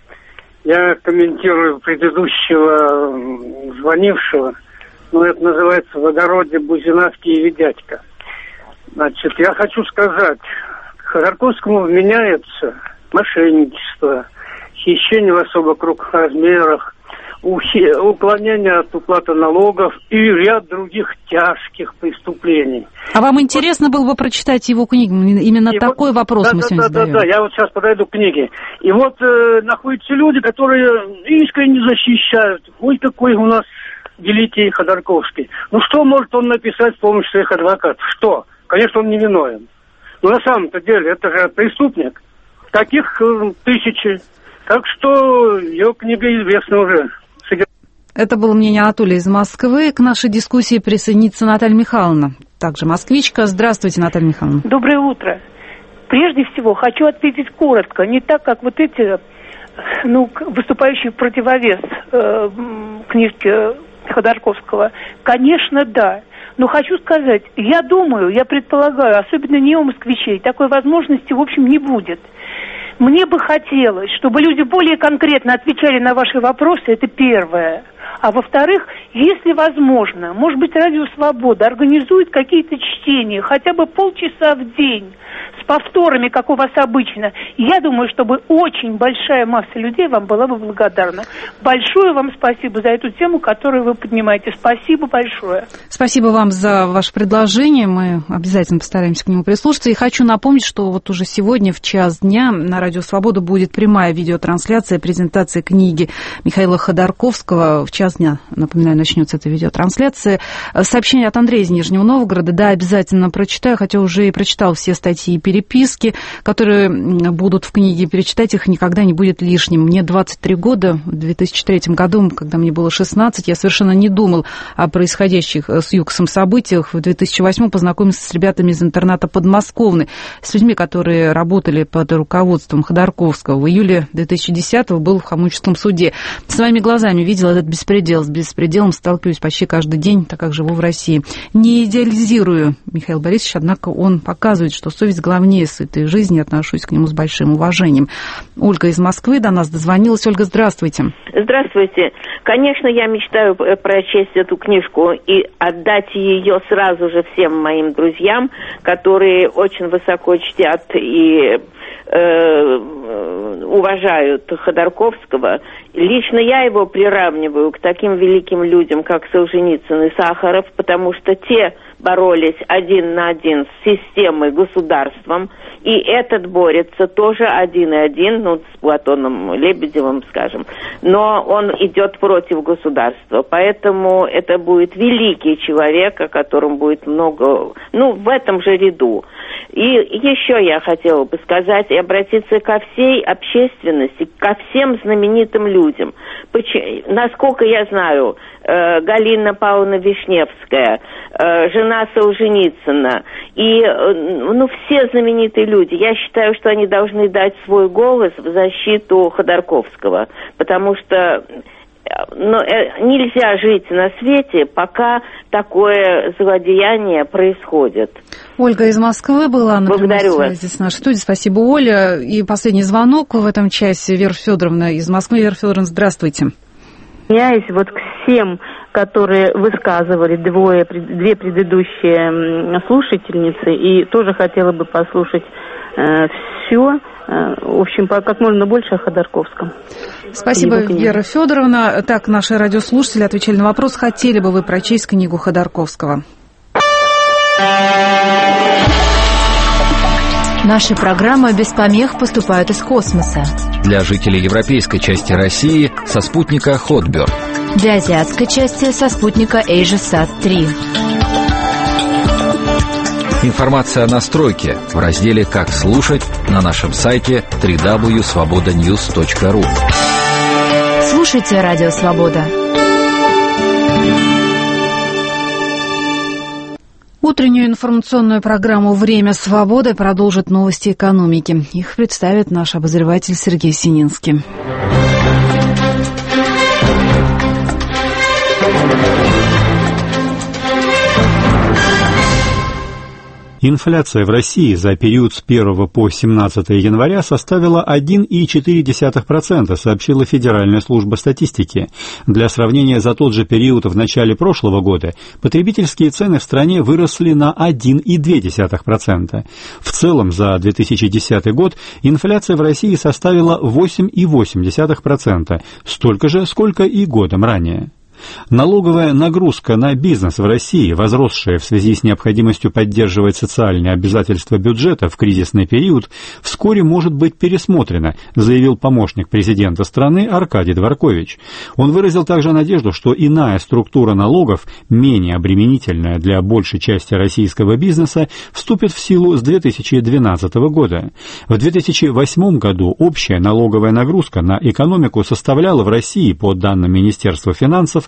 Я комментирую предыдущего звонившего, это называется «В огороде Бузиновский и Ведятько». Значит, я хочу сказать, Ходорковскому вменяется мошенничество, хищение в особо крупных размерах, уклонение от уплаты налогов и ряд других тяжких преступлений. А вам интересно было бы прочитать его книгу? Именно такой вопрос мы сегодня задаем. Да, я вот сейчас подойду к книге. И вот находятся люди, которые искренне защищают. Ой, какой у нас великий Ходорковский. Что может он написать с помощью своих адвокатов? Что? Конечно, он не виновен. Но на самом-то деле это же преступник. Таких тысячи. Так что его книга известна уже. Это было мнение Анатолия из Москвы. К нашей дискуссии присоединится Наталья Михайловна, также москвичка. Здравствуйте, Наталья Михайловна. Доброе утро. Прежде всего, хочу ответить коротко, не так, как вот эти, выступающие в противовес книжке Ходорковского. Конечно, да. Но хочу сказать, я предполагаю, особенно не у москвичей, такой возможности, в общем, не будет. Мне бы хотелось, чтобы люди более конкретно отвечали на ваши вопросы, это первое. А во-вторых, если возможно, может быть, Радио Свобода организует какие-то чтения, хотя бы полчаса в день, с повторами, как у вас обычно. Я думаю, чтобы очень большая масса людей вам была бы благодарна. Большое вам спасибо за эту тему, которую вы поднимаете. Спасибо большое. Спасибо вам за ваше предложение. Мы обязательно постараемся к нему прислушаться. И хочу напомнить, что вот уже сегодня в час дня на Радио Свобода будет прямая видеотрансляция презентации книги Михаила Ходорковского. В час дня, напоминаю, начнется эта видеотрансляция. Сообщение от Андрея из Нижнего Новгорода. Да, обязательно прочитаю, хотя уже и прочитал все статьи и переписки, которые будут в книге. Перечитать их никогда не будет лишним. Мне 23 года. В 2003 году, когда мне было 16, я совершенно не думал о происходящих с ЮКОСом событиях. В 2008 познакомился с ребятами из интерната подмосковной, с людьми, которые работали под руководством Ходорковского. В июле 2010 был в Хомутовском суде. Своими глазами видел этот беспредел. С беспределом сталкиваюсь почти каждый день, так как живу в России. Не идеализирую Михаила Борисовича, однако он показывает, что совесть главнее сытой жизни, отношусь к нему с большим уважением. Ольга из Москвы до нас дозвонилась. Ольга, здравствуйте. Здравствуйте. Конечно, я мечтаю прочесть эту книжку и отдать ее сразу же всем моим друзьям, которые очень высоко чтят и уважают Ходорковского. Лично я его приравниваю к таким великим людям, как Солженицын и Сахаров, потому что те боролись один на один с системой, государством, и этот борется тоже 1-1, ну, с Платоном Лебедевым, скажем, но он идет против государства, поэтому это будет великий человек, о котором будет много, ну, в этом же ряду. И еще я хотела бы сказать и обратиться ко всей общественности, ко всем знаменитым людям. Насколько я знаю, Галина Павловна Вишневская, жена Солженицына, и ну, все знаменитые люди, я считаю, что они должны дать свой голос в защиту Ходорковского, потому что нельзя жить на свете, пока такое злодеяние происходит. Ольга из Москвы была на прямой связи с нашей студией. Спасибо, Оля. И последний звонок в этом часе. Вера Федоровна из Москвы. Вера Федоровна, здравствуйте. Присоединяюсь вот к всем, которые высказывали две предыдущие слушательницы, и тоже хотела бы послушать все, в общем, как можно больше о Ходорковском. Спасибо, Вера Федоровна. Так, наши радиослушатели отвечали на вопрос, хотели бы вы прочесть книгу Ходорковского? Наши программы без помех поступают из космоса. Для жителей европейской части России со спутника Hotbird. Для азиатской части со спутника AsiaSat-3. Информация о настройке в разделе «Как слушать» на нашем сайте www.svobodanews.ru. Слушайте Радио Свобода. Утреннюю информационную программу «Время свободы» продолжат новости экономики. Их представит наш обозреватель Сергей Сининский. Инфляция в России за период с 1 по 17 января составила 1,4%, сообщила Федеральная служба статистики. Для сравнения, за тот же период в начале прошлого года потребительские цены в стране выросли на 1,2%. В целом, за 2010 год инфляция в России составила 8,8%, столько же, сколько и годом ранее. Налоговая нагрузка на бизнес в России, возросшая в связи с необходимостью поддерживать социальные обязательства бюджета в кризисный период, вскоре может быть пересмотрена, заявил помощник президента страны Аркадий Дворкович. Он выразил также надежду, что иная структура налогов, менее обременительная для большей части российского бизнеса, вступит в силу с 2012 года. В 2008 году общая налоговая нагрузка на экономику составляла в России, по данным Министерства финансов,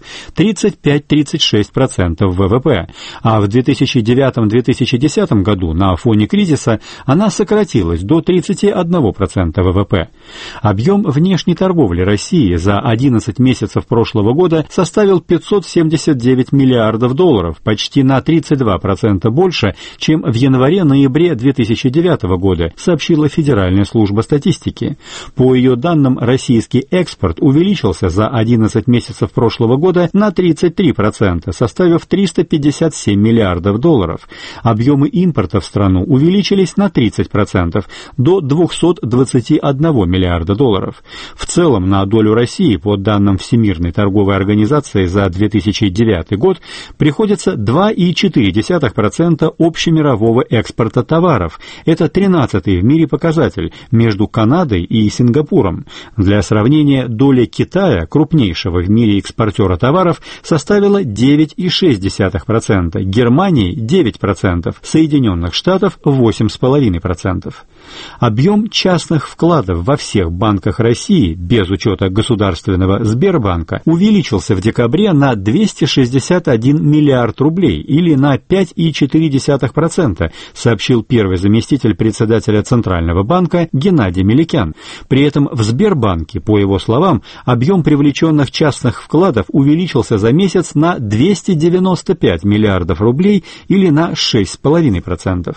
35-36% ВВП, а в 2009-2010 году на фоне кризиса она сократилась до 31% ВВП. Объем внешней торговли России за 11 месяцев прошлого года составил 579 миллиардов долларов, почти на 32% больше, чем в январе-ноябре 2009 года, сообщила Федеральная служба статистики. По ее данным, российский экспорт увеличился за 11 месяцев прошлого года на 33%, составив 357 миллиардов долларов. Объемы импорта в страну увеличились на 30%, до 221 миллиарда долларов. В целом, на долю России, по данным Всемирной торговой организации, за 2009 год приходится 2,4% общемирового экспорта товаров. Это 13-й в мире показатель между Канадой и Сингапуром. Для сравнения, доля Китая, крупнейшего в мире экспортера товаров, составила 9,6%, Германии 9%, Соединенных Штатов 8,5%. Объем частных вкладов во всех банках России, без учета государственного Сбербанка, увеличился в декабре на 261 миллиард рублей или на 5,4%, сообщил первый заместитель председателя Центрального банка Геннадий Меликян. При этом в Сбербанке, по его словам, объем привлеченных частных вкладов увеличился за месяц на 295 миллиардов рублей или на 6,5%.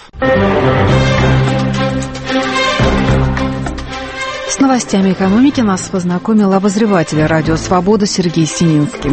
С новостями экономики нас познакомил обозреватель Радио Свобода Сергей Сининский.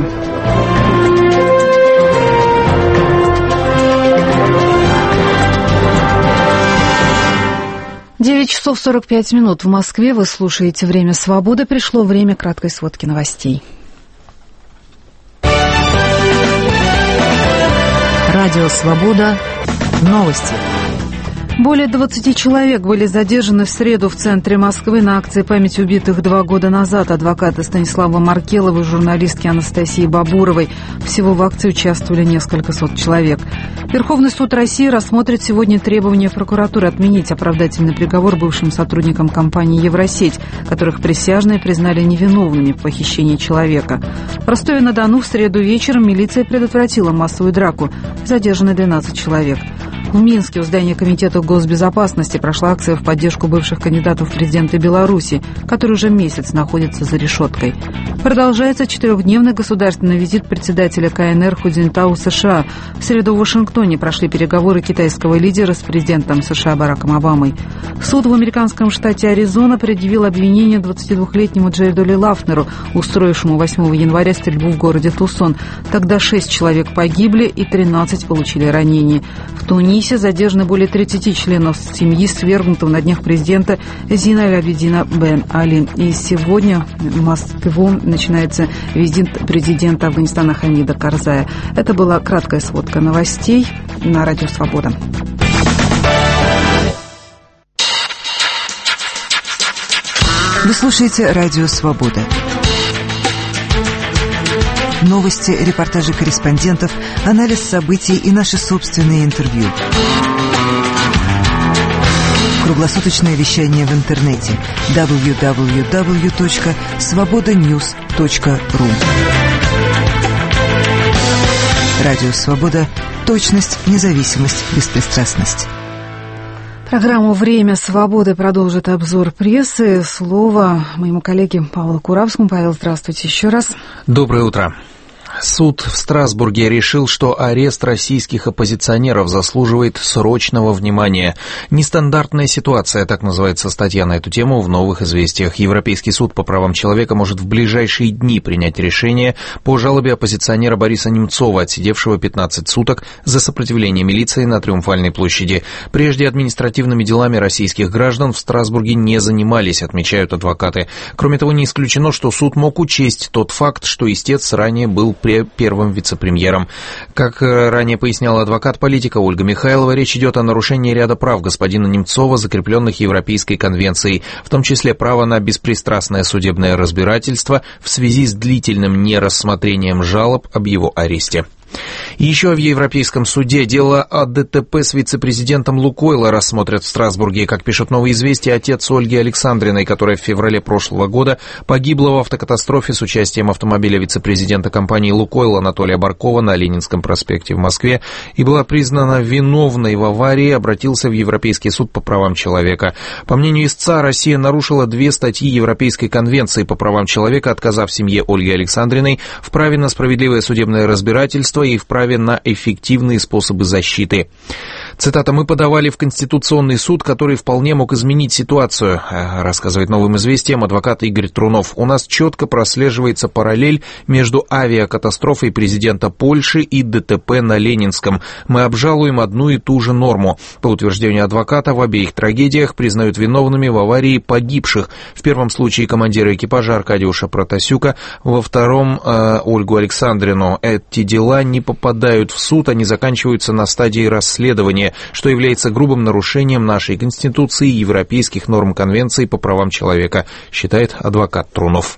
Девять часов 45 минут в Москве. Вы слушаете «Время свободы». Пришло время краткой сводки новостей. Радио «Свобода». Новости. Более 20 человек были задержаны в среду в центре Москвы на акции памяти убитых 2 года назад адвоката Станислава Маркелова и журналистки Анастасии Бабуровой. Всего в акции участвовали несколько сот человек. Верховный суд России рассмотрит сегодня требования прокуратуры отменить оправдательный приговор бывшим сотрудникам компании «Евросеть», которых присяжные признали невиновными в похищении человека. В Ростове-на-Дону в среду вечером милиция предотвратила массовую драку. Задержаны 12 человек. В Минске у здания Комитета госбезопасности прошла акция в поддержку бывших кандидатов в президенты Беларуси, которые уже месяц находятся за решеткой. Продолжается 4-дневный государственный визит председателя КНР Худзинтау США. В среду в Вашингтоне прошли переговоры китайского лидера с президентом США Бараком Обамой. Суд в американском штате Аризона предъявил обвинение 22-летнему Джейду Ли Лафнеру, устроившему 8 января стрельбу в городе Тусон. Тогда 6 человек погибли и 13 получили ранения. В Тунисе задержаны более 30 членов семьи свергнутого на днях президента Зина Аль-Абидина Бен Али. И сегодня в Москву начинается визит президента Афганистана Хамида Карзая. Это была краткая сводка новостей на Радио «Свобода». Вы слушаете Радио «Свобода». Новости, репортажи корреспондентов, анализ событий и наши собственные интервью. Круглосуточное вещание в интернете www.svobodanews.ru. Радио «Свобода». Точность, независимость, беспристрастность. Программу «Время свободы» продолжит обзор прессы. Слово моему коллеге Павлу Куравскому. Павел, здравствуйте еще раз. Доброе утро. Суд в Страсбурге решил, что арест российских оппозиционеров заслуживает срочного внимания. Нестандартная ситуация, так называется статья на эту тему в «Новых известиях». Европейский суд по правам человека может в ближайшие дни принять решение по жалобе оппозиционера Бориса Немцова, отсидевшего 15 суток за сопротивление милиции на Триумфальной площади. Прежде административными делами российских граждан в Страсбурге не занимались, отмечают адвокаты. Кроме того, не исключено, что суд мог учесть тот факт, что истец ранее был первым вице-премьером. Как ранее поясняла адвокат-политика Ольга Михайлова, речь идет о нарушении ряда прав господина Немцова, закрепленных Европейской конвенцией, в том числе право на беспристрастное судебное разбирательство в связи с длительным нерассмотрением жалоб об его аресте. И еще в Европейском суде дело о ДТП с вице-президентом Лукойла рассмотрят в Страсбурге. Как пишут «Новые известия», отец Ольги Александриной, которая в феврале прошлого года погибла в автокатастрофе с участием автомобиля вице-президента компании «Лукойл» Анатолия Баркова на Ленинском проспекте в Москве и была признана виновной в аварии, обратился в Европейский суд по правам человека. По мнению истца, Россия нарушила 2 статьи Европейской конвенции по правам человека, отказав семье Ольги Александриной в праве на справедливое судебное разбирательство и в праве на эффективные способы защиты. Цитата: «Мы подавали в Конституционный суд, который вполне мог изменить ситуацию», рассказывает «Новым известиям» адвокат Игорь Трунов. «У нас четко прослеживается параллель между авиакатастрофой президента Польши и ДТП на Ленинском. Мы обжалуем одну и ту же норму». По утверждению адвоката, в обеих трагедиях признают виновными в аварии погибших. В первом случае командира экипажа Аркадиуша Протасюка, во втором Ольгу Александрину. Эти дела не попадают в суд, они заканчиваются на стадии расследования, что является грубым нарушением нашей Конституции и европейских норм Конвенции по правам человека, считает адвокат Трунов.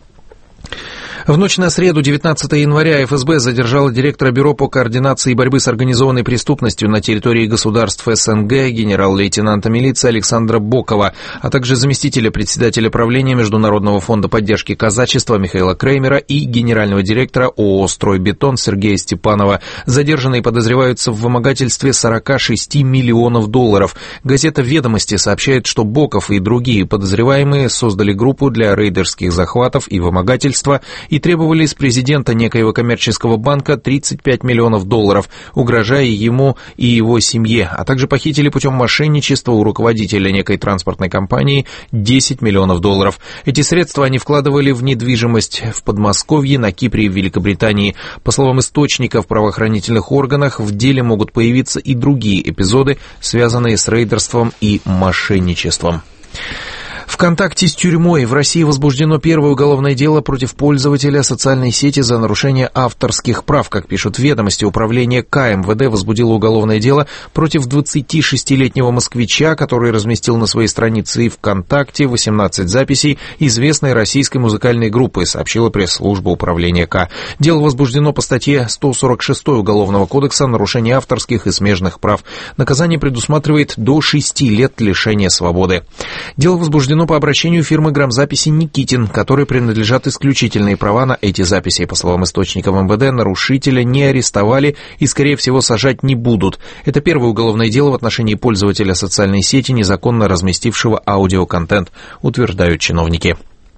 В ночь на среду, 19 января, ФСБ задержала директора Бюро по координации борьбы с организованной преступностью на территории государств СНГ генерал-лейтенанта милиции Александра Бокова, а также заместителя председателя правления Международного фонда поддержки казачества Михаила Креймера и генерального директора ООО «Стройбетон» Сергея Степанова. Задержанные подозреваются в вымогательстве 46 миллионов долларов. Газета «Ведомости» сообщает, что Боков и другие подозреваемые создали группу для рейдерских захватов и вымогательства и требовали с президента некоего коммерческого банка 35 миллионов долларов, угрожая ему и его семье, а также похитили путем мошенничества у руководителя некой транспортной компании 10 миллионов долларов. Эти средства они вкладывали в недвижимость в Подмосковье, на Кипре и в Великобритании. По словам источников в правоохранительных органах, в деле могут появиться и другие эпизоды, связанные с рейдерством и мошенничеством. ВКонтакте с тюрьмой. В России возбуждено первое уголовное дело против пользователя социальной сети за нарушение авторских прав. Как пишут «Ведомости», управление КМВД возбудило уголовное дело против 26-летнего москвича, который разместил на своей странице ВКонтакте 18 записей известной российской музыкальной группы, сообщила пресс-служба управления К. Дело возбуждено по статье 146 Уголовного кодекса «Нарушение авторских и смежных прав». Наказание предусматривает до 6 лет лишения свободы. Дело возбуждено по обращению фирмы грамзаписи «Никитин», которой принадлежат исключительные права на эти записи. По словам источников МВД, нарушителя не арестовали и, скорее всего, сажать не будут. Это первое уголовное дело в отношении пользователя социальной сети, незаконно разместившего аудиоконтент, утверждают чиновники.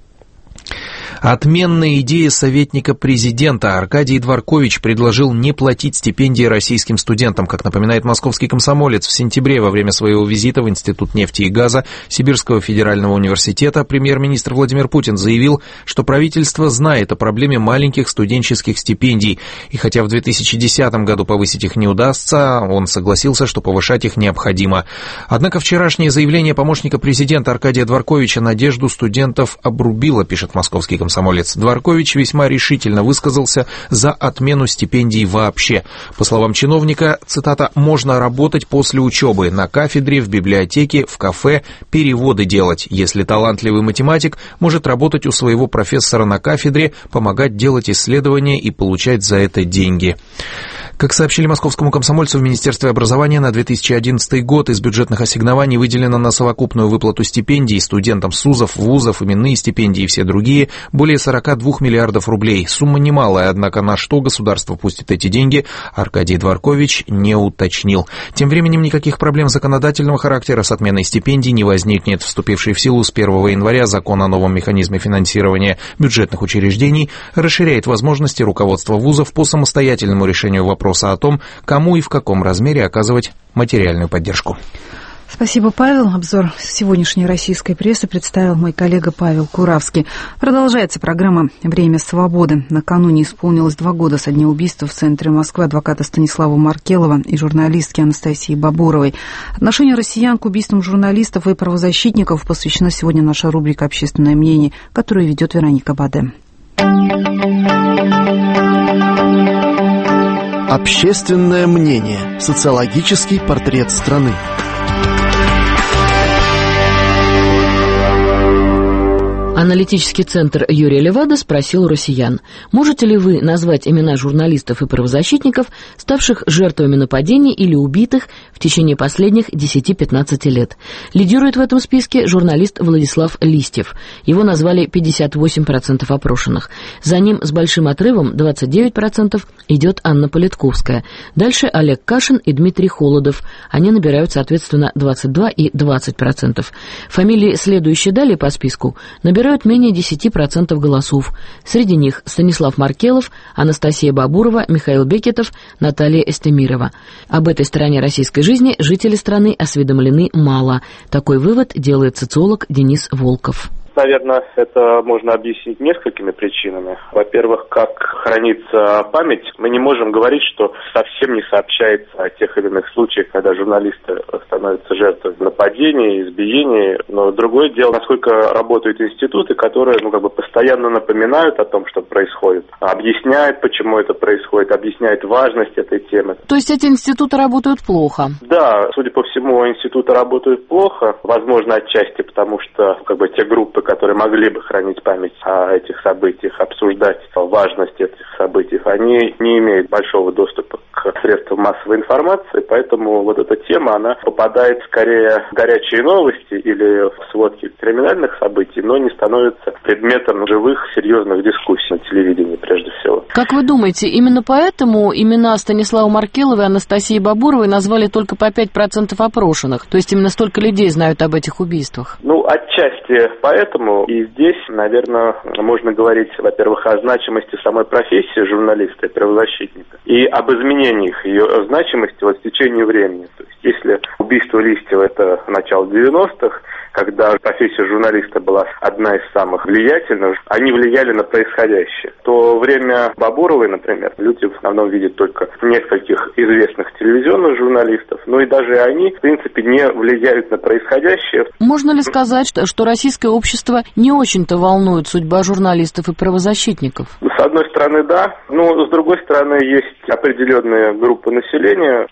Отменная идея советника президента. Аркадий Дворкович предложил не платить стипендии российским студентам. Как напоминает московский комсомолец, в сентябре во время своего визита в Институт нефти и газа Сибирского федерального университета премьер-министр Владимир Путин заявил, что правительство знает о проблеме маленьких студенческих стипендий. И хотя в 2010 году повысить их не удастся, он согласился, что повышать их необходимо. Однако вчерашнее заявление помощника президента Аркадия Дворковича надежду студентов обрубило, пишет московский комсомолец. Дворкович весьма решительно высказался за отмену стипендий вообще. По словам чиновника, цитата, «можно работать после учебы на кафедре, в библиотеке, в кафе, переводы делать. Если талантливый математик, может работать у своего профессора на кафедре, помогать делать исследования и получать за это деньги». Как сообщили московскому комсомольцу, в Министерстве образования на 2011 год из бюджетных ассигнований выделено на совокупную выплату стипендий студентам СУЗов, вузов, именные стипендии и все другие более 42 миллиардов рублей. Сумма немалая, однако на что государство пустит эти деньги, Аркадий Дворкович не уточнил. Тем временем никаких проблем законодательного характера с отменой стипендий не возникнет. Вступивший в силу с 1 января закон о новом механизме финансирования бюджетных учреждений расширяет возможности руководства вузов по самостоятельному решению вопроса о том, кому и в каком размере оказывать материальную поддержку. Спасибо, Павел. Обзор сегодняшней российской прессы представил мой коллега Павел Куравский. Продолжается программа «Время свободы». Накануне исполнилось 2 года со дня убийства в центре Москвы адвоката Станислава Маркелова и журналистки Анастасии Бабуровой. Отношению россиян к убийствам журналистов и правозащитников посвящена сегодня наша рубрика «Общественное мнение», которую ведет Вероника Баде. Общественное мнение. Социологический портрет страны. Аналитический центр Юрия Левада спросил у россиян: можете ли вы назвать имена журналистов и правозащитников, ставших жертвами нападений или убитых в течение последних 10-15 лет? Лидирует в этом списке журналист Владислав Листьев. Его назвали 58% опрошенных. За ним с большим отрывом 29% идет Анна Политковская. Дальше Олег Кашин и Дмитрий Холодов. Они набирают, соответственно, 22% и 20%. Фамилии, следующие далее по списку, набирают менее 10% голосов. Среди них Станислав Маркелов, Анастасия Бабурова, Михаил Бекетов, Наталья Эстемирова. Об этой стороне российской жизни жители страны осведомлены мало. Такой вывод делает социолог Денис Волков. Наверное, это можно объяснить несколькими причинами. Во-первых, как хранится память, мы не можем говорить, что совсем не сообщается о тех или иных случаях, когда журналисты становятся жертвой нападений, избиений. Но другое дело, насколько работают институты, которые постоянно напоминают о том, что происходит, объясняют, почему это происходит, объясняют важность этой темы. То есть эти институты работают плохо? Да, судя по всему, институты работают плохо. Возможно, отчасти потому, что те группы, которые могли бы хранить память о этих событиях, обсуждать важность этих событий, они не имеют большого доступа к средствам массовой информации, поэтому вот эта тема, она попадает скорее в горячие новости или в сводки криминальных событий, но не становится предметом живых, серьезных дискуссий на телевидении прежде всего. Как вы думаете, именно поэтому имена Станислава Маркелова и Анастасии Бабуровой назвали только по 5% опрошенных? То есть именно столько людей знают об этих убийствах? Отчасти поэтому. поэтому и здесь, наверное, можно говорить, во-первых, о значимости самой профессии журналиста и правозащитника и об изменениях ее значимости в течение времени. То есть, если убийство Листьева – это начало 90-х, когда профессия журналиста была одна из самых влиятельных, они влияли на происходящее, то время Бабуровой, например, люди в основном видят только нескольких известных телевизионных журналистов, но и даже они, в принципе, не влияют на происходящее. Можно ли сказать, что российское общество не очень-то волнует судьба журналистов и правозащитников? С одной стороны, да, но с другой стороны, есть определенные группы населения,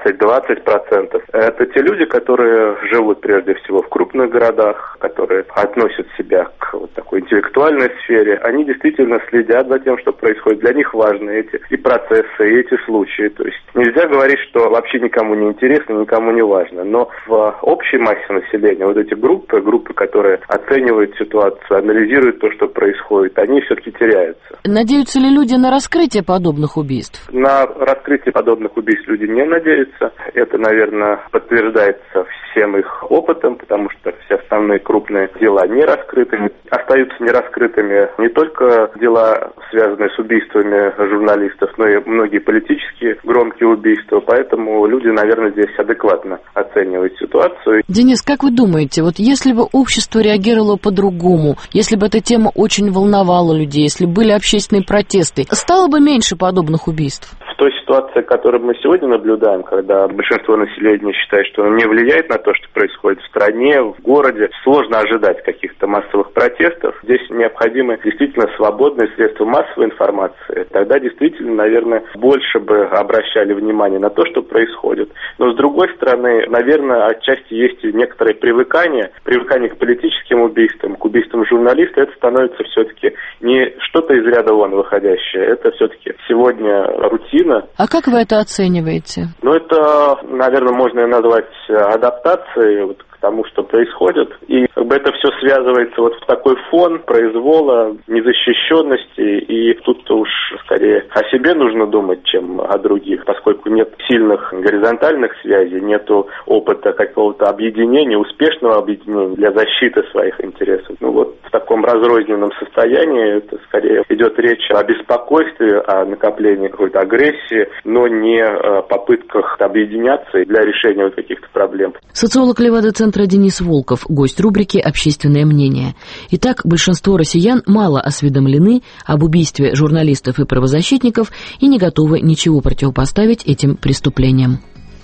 15-20%. Это те люди, которые живут прежде всего в крупных городах, которые относят себя к вот такой интеллектуальной сфере. Они действительно следят за тем, что происходит. Для них важны эти и процессы, и эти случаи. То есть нельзя говорить, что вообще никому не интересно, никому не важно. Но в общей массе населения вот эти группы, которые оценивают ситуацию, анализируют то, что происходит, они все-таки теряются. Надеются ли люди на раскрытие подобных убийств? На раскрытие подобных убийств люди не надеются. Это, наверное, подтверждается всем их опытом, потому что все основные крупные дела не раскрыты. Остаются нераскрытыми не только дела, связанные с убийствами журналистов, но и многие политические громкие убийства. Поэтому люди, наверное, здесь адекватно оценивают ситуацию. Денис, как вы думаете, вот если бы общество реагировало по-другому, если бы эта тема очень волновала людей, если были общественные протесты, стало бы меньше подобных убийств? В той ситуации, которую мы сегодня наблюдаем, когда большинство населения считает, что оно не влияет на то, что происходит в стране, в городе, сложно ожидать каких-то массовых протестов. Здесь необходимы действительно свободные средства массовой информации. Тогда действительно, наверное, больше бы обращали внимание на то, что происходит. Но с другой стороны, наверное, отчасти есть и некоторое привыкание к политическим убийствам, к убийствам журналистов. Это становится все-таки не что-то из ряда вон выходящее. Это все-таки сегодня рутина. А как вы это оцениваете? Это, наверное, можно назвать адаптацией к тому, что происходит. И это все связывается в такой фон произвола, незащищенности. И тут уж скорее о себе нужно думать, чем о других, поскольку нет сильных горизонтальных связей, нету опыта какого-то объединения, успешного объединения для защиты своих интересов. В таком разрозненном состоянии это скорее идет речь о беспокойстве, о накоплении какой-то агрессии, но не о попытках объединяться для решения каких-то проблем. Социолог Левада-центра Денис Волков, гость рубрики «Общественное мнение». Итак, большинство россиян мало осведомлены об убийстве журналистов и правозащитников и не готовы ничего противопоставить этим преступлениям.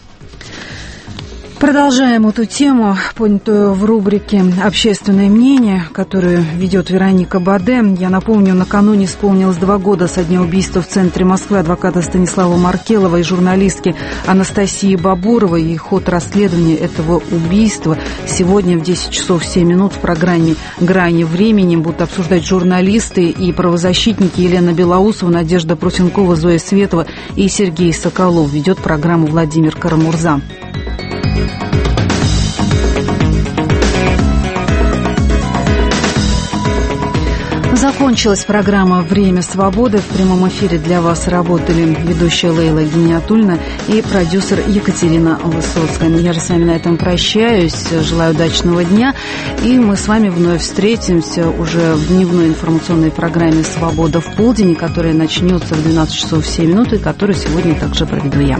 Продолжаем эту тему, понятую в рубрике «Общественное мнение», которую ведет Вероника Баде. Я напомню, накануне исполнилось 2 года со дня убийства в центре Москвы адвоката Станислава Маркелова и журналистки Анастасии Бабуровой. И ход расследования этого убийства сегодня в 10 часов 7 минут в программе «Грани времени» будут обсуждать журналисты и правозащитники Елена Белоусова, Надежда Прусенкова, Зоя Светова и Сергей Соколов. Ведет программу Владимир Карамурза. Закончилась программа «Время свободы». В прямом эфире для вас работали ведущая Лейла Гиниатульна и продюсер Екатерина Высоцкая. Я же с вами на этом прощаюсь. Желаю удачного дня. И мы с вами вновь встретимся уже в дневной информационной программе «Свобода в полдень», которая начнется в 12 часов 7 минут и которую сегодня также проведу я.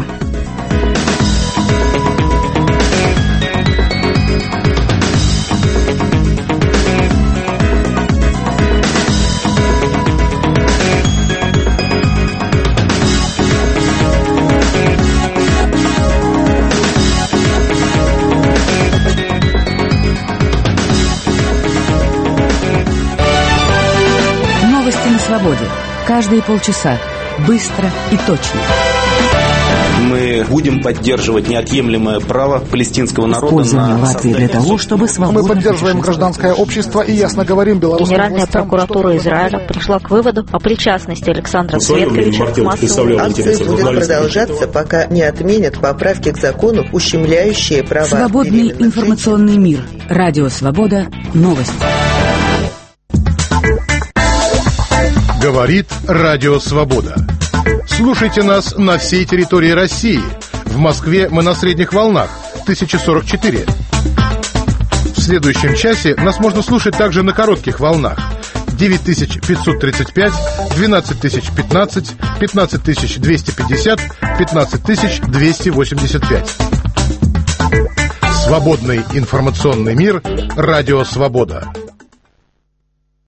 Свободе. Каждые полчаса. Быстро и точно. Мы будем поддерживать неотъемлемое право палестинского народа на Латвии для того, чтобы свободно... Мы поддерживаем гражданское общество и ясно говорим белорусским Генеральная прокуратура Израиля пришла к выводу о причастности Александра Цветковича к массовым... Акция будет продолжаться, пока не отменят поправки к закону, ущемляющие права... Свободный информационный мир. Радио «Свобода». Новости. Говорит Радио Свобода. Слушайте нас на всей территории России. В Москве мы на средних волнах 1044. В следующем часе нас можно слушать также на коротких волнах. 9535, 12015, 15250, 15285. Свободный информационный мир. Радио Свобода.